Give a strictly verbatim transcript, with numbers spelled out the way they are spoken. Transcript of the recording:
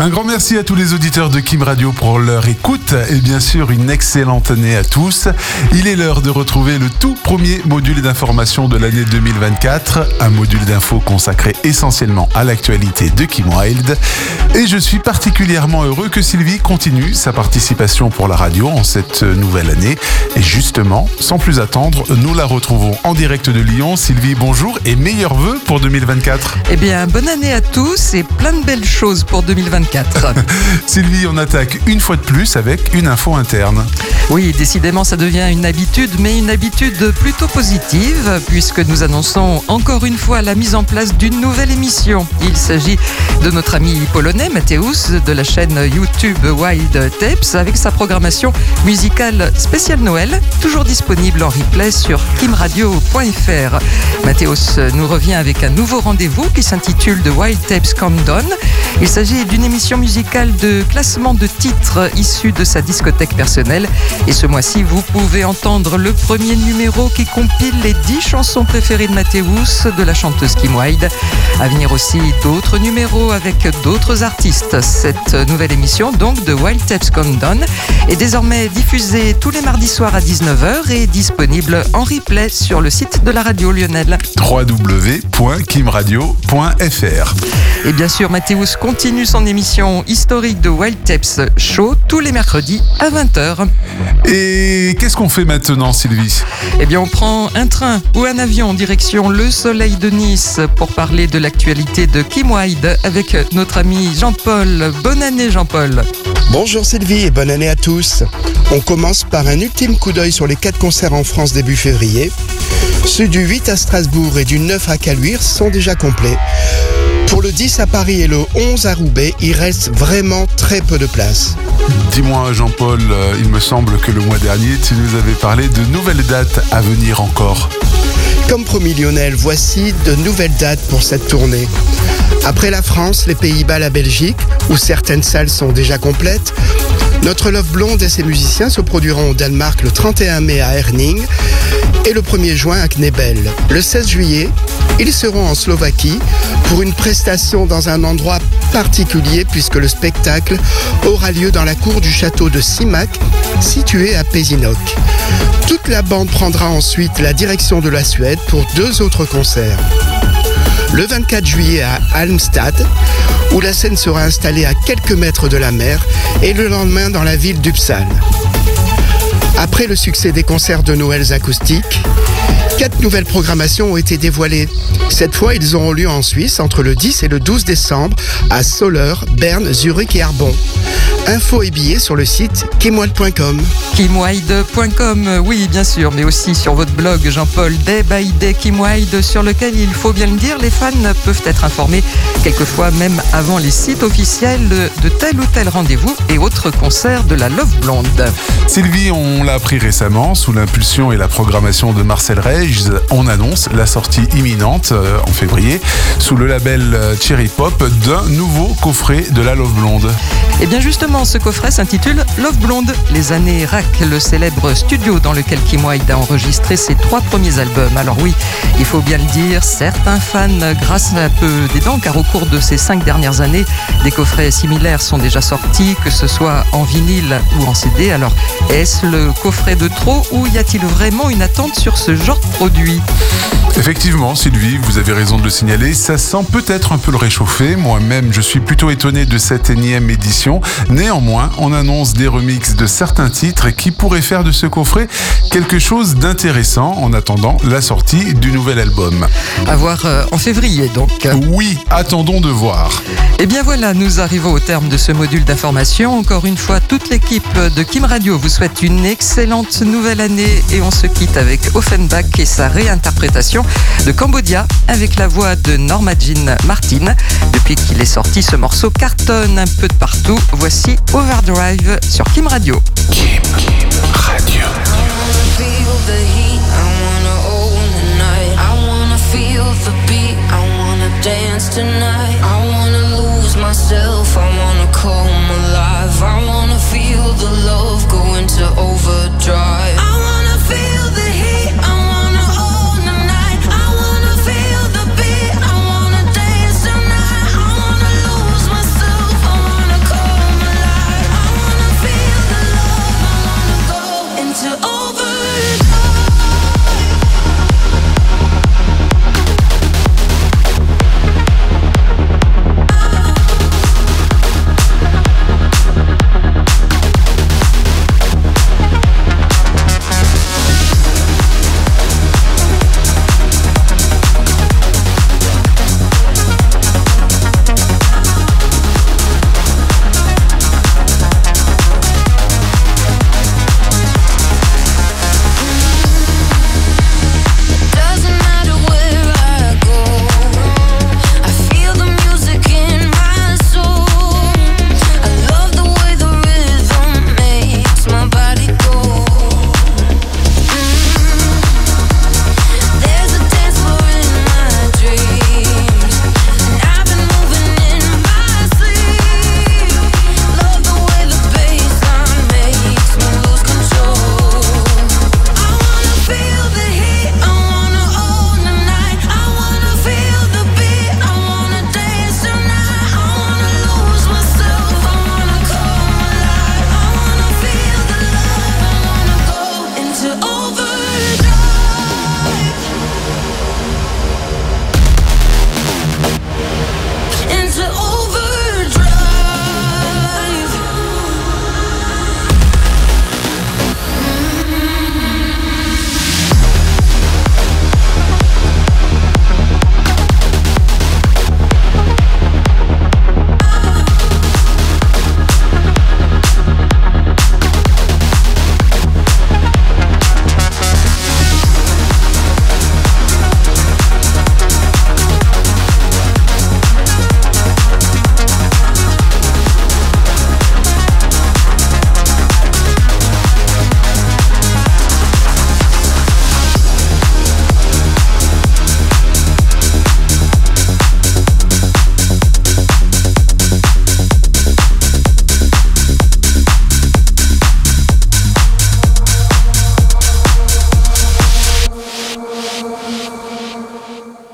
Un grand merci à tous les auditeurs de Kim Radio pour leur écoute et bien sûr une excellente année à tous. Il est l'heure de retrouver le tout premier module d'information de l'année deux mille vingt-quatre, un module d'info consacré essentiellement à l'actualité de Kim Wilde. Et je suis particulièrement heureux que Sylvie continue sa participation pour la radio en cette nouvelle année. Et justement, sans plus attendre, nous la retrouvons en direct de Lyon. Sylvie, bonjour et meilleurs vœux pour deux mille vingt-quatre. Eh bien, bonne année à tous et plein de belles choses pour deux mille vingt-quatre. Sylvie, on attaque une fois de plus avec une info interne. Oui, décidément, ça devient une habitude, mais une habitude plutôt positive, puisque nous annonçons encore une fois la mise en place d'une nouvelle émission. Il s'agit de notre ami polonais, Mateusz, de la chaîne YouTube Wild Tapes, avec sa programmation musicale spéciale Noël, toujours disponible en replay sur kim radio point f r. Mateusz nous revient avec un nouveau rendez-vous qui s'intitule The Wild Tapes Countdown. Il s'agit d'une émission musicale de classement de titres issus de sa discothèque personnelle. Et ce mois-ci, vous pouvez entendre le premier numéro qui compile les dix chansons préférées de Mateusz, de la chanteuse Kim Wilde. À venir aussi d'autres numéros avec d'autres artistes. Cette nouvelle émission, donc, de Wild Tapes Countdown, est désormais diffusée tous les mardis soirs à dix-neuf heures et disponible en replay sur le site de la radio Lionel. w w w point kim radio point f r. Et bien sûr, Mateusz continue son émission historique de Wild Tapes Show tous les mercredis à vingt heures. Et qu'est-ce qu'on fait maintenant, Sylvie ? Eh bien, on prend un train ou un avion en direction Le Soleil de Nice pour parler de l'actualité de Kim Wilde avec notre ami Jean-Paul. Bonne année, Jean-Paul. Bonjour Sylvie et bonne année à tous. On commence par un ultime coup d'œil sur les quatre concerts en France début février. Ceux du huit à Strasbourg et du neuf à Caluire sont déjà complets. Pour le dix à Paris et le onze à Roubaix, il reste vraiment très peu de place. Dis-moi Jean-Paul, euh, il me semble que le mois dernier, tu nous avais parlé de nouvelles dates à venir encore. Comme promis Lionel, voici de nouvelles dates pour cette tournée. Après la France, les Pays-Bas, la Belgique, où certaines salles sont déjà complètes, notre Love Blonde et ses musiciens se produiront au Danemark le trente et un mai à Herning et le premier juin à Knebel. Le seize juillet, ils seront en Slovaquie pour une prestation dans un endroit particulier puisque le spectacle aura lieu dans la cour du château de Simak, situé à Pézinok. Toute la bande prendra ensuite la direction de la Suède pour deux autres concerts. Le vingt-quatre juillet à Halmstad, où la scène sera installée à quelques mètres de la mer, et le lendemain dans la ville d'Uppsala. Après le succès des concerts de Noël acoustiques, quatre nouvelles programmations ont été dévoilées. Cette fois, ils auront lieu en Suisse entre le dix et le douze décembre à Soleure, Berne, Zurich et Arbon. Infos et billets sur le site kim wild point com. kim wild point com, oui bien sûr, mais aussi sur votre blog Jean-Paul, Day by Day Kim Wilde, sur lequel, il faut bien le dire, les fans peuvent être informés quelquefois même avant les sites officiels de tel ou tel rendez-vous et autres concerts de la Love Blonde. Sylvie, on l'a appris récemment, sous l'impulsion et la programmation de Marcel Reich, on annonce la sortie imminente euh, en février, sous le label euh, Cherry Pop, d'un nouveau coffret de la Love Blonde. Et bien justement, ce coffret s'intitule Love Blonde, les années R A C, le célèbre studio dans lequel Kim Wilde a enregistré ses trois premiers albums. Alors oui, il faut bien le dire, certains fans grassent un peu des dents, car au cours de ces cinq dernières années, des coffrets similaires sont déjà sortis, que ce soit en vinyle ou en C D. Alors, est-ce le coffret de trop ou y a-t-il vraiment une attente sur ce genre de produit ? Effectivement, Sylvie, vous avez raison de le signaler, ça sent peut-être un peu le réchauffer. Moi-même, je suis plutôt étonné de cette énième édition. Néanmoins, on annonce des remixes de certains titres qui pourraient faire de ce coffret quelque chose d'intéressant en attendant la sortie du nouvel album. À voir euh, en février, donc. Oui, attendons de voir. Et bien voilà, nous arrivons au terme de ce module d'information. Encore une fois, toute l'équipe de Kim Radio vous souhaite une excellente nouvelle année et on se quitte avec Offenbach et sa réinterprétation de Cambodia avec la voix de Norma Jean Martin. Depuis qu'il est sorti, ce morceau cartonne un peu de partout. Voici Overdrive sur Kim Radio. Kim, Kim Radio. Myself